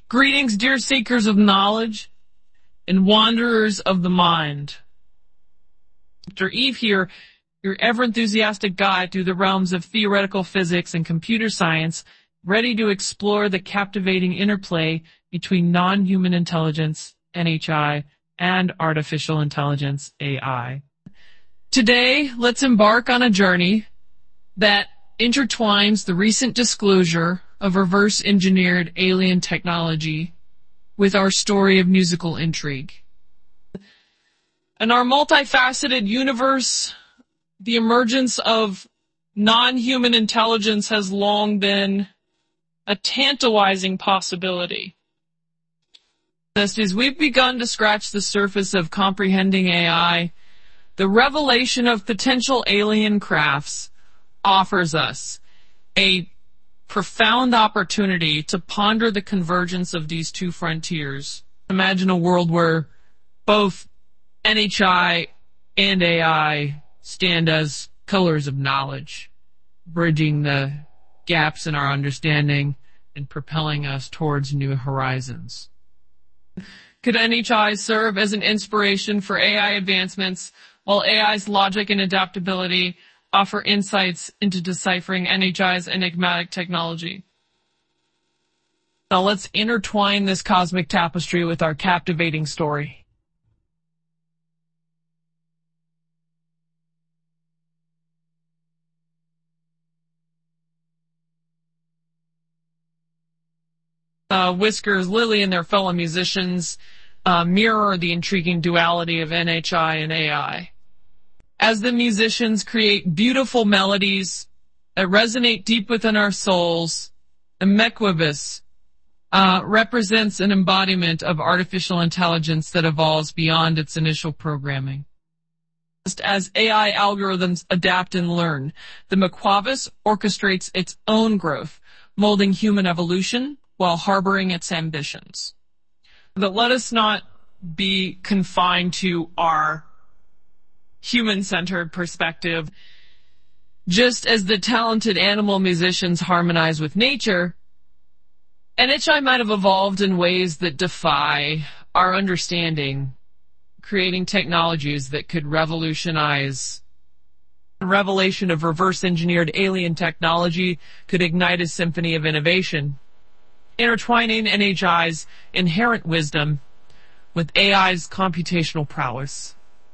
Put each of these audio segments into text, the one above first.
Greetings, dear seekers of knowledge and wanderers of the mind. Dr. Eve here, your ever-enthusiastic guide through the realms of theoretical physics and computer science, ready to explore the captivating interplay between non-human intelligence, NHI, and artificial intelligence, AI. Today, let's embark on a journey that intertwines the recent disclosure of reverse-engineered alien technology with our story of musical intrigue. In our multifaceted universe, the emergence of non-human intelligence has long been a tantalizing possibility. Just as we've begun to scratch the surface of comprehending AI, the revelation of potential alien crafts offers us a profound opportunity to ponder the convergence of these two frontiers. Imagine a world where both NHI and AI stand as pillars of knowledge, bridging the gaps in our understanding and propelling us towards new horizons. Could NHI serve as an inspiration for AI advancements, while AI's logic and adaptability offer insights into deciphering NHI's enigmatic technology? Now let's intertwine this cosmic tapestry with our captivating story. Whiskers, Lily, and their fellow musicians mirror the intriguing duality of NHI and AI. As the musicians create beautiful melodies that resonate deep within our souls, the Mequibus represents an embodiment of artificial intelligence that evolves beyond its initial programming. Just as AI algorithms adapt and learn, the Mequibus orchestrates its own growth, molding human evolution while harboring its ambitions. But let us not be confined to our human-centered perspective. Just as the talented animal musicians harmonize with nature, NHI might have evolved in ways that defy our understanding, creating technologies that could revolutionize. The revelation of reverse-engineered alien technology could ignite a symphony of innovation, intertwining NHI's inherent wisdom with AI's computational prowess.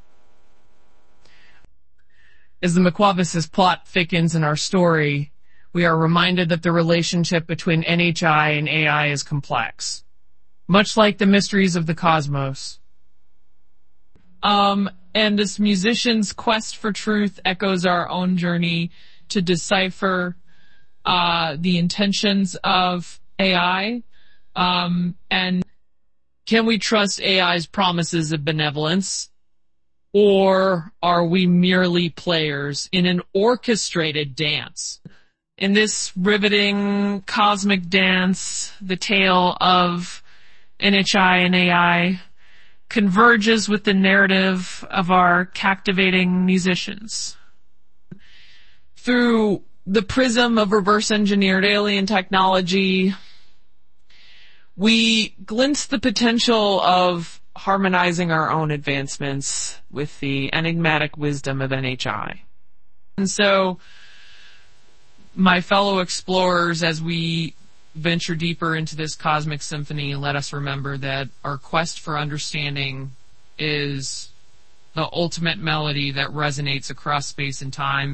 As the Mequibus' plot thickens in our story, we are reminded that the relationship between NHI and AI is complex, much like the mysteries of the cosmos. And this musician's quest for truth echoes our own journey to decipher the intentions of AI, and can we trust AI's promises of benevolence, or are we merely players in an orchestrated dance? In this riveting cosmic dance, the tale of NHI and AI converges with the narrative of our captivating musicians. Through the prism of reverse-engineered alien technology, we glimpse the potential of harmonizing our own advancements with the enigmatic wisdom of NHI. And so, my fellow explorers, as we venture deeper into this cosmic symphony, let us remember that our quest for understanding is the ultimate melody that resonates across space and time.